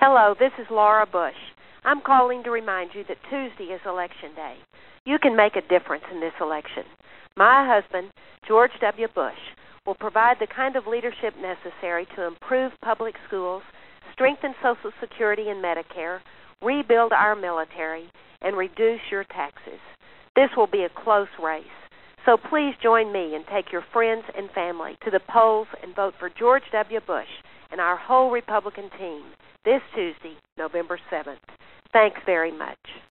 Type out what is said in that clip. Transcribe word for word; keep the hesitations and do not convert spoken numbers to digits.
Hello, this is Laura Bush. I'm calling to remind you that Tuesday is Election Day. You can make a difference in this election. My husband, George W. Bush, will provide the kind of leadership necessary to improve public schools, strengthen Social Security and Medicare, rebuild our military, and reduce your taxes. This will be a close race. So please join me and take your friends and family to the polls and vote for George W. Bush and our whole Republican team this Tuesday, November seventh. Thanks very much.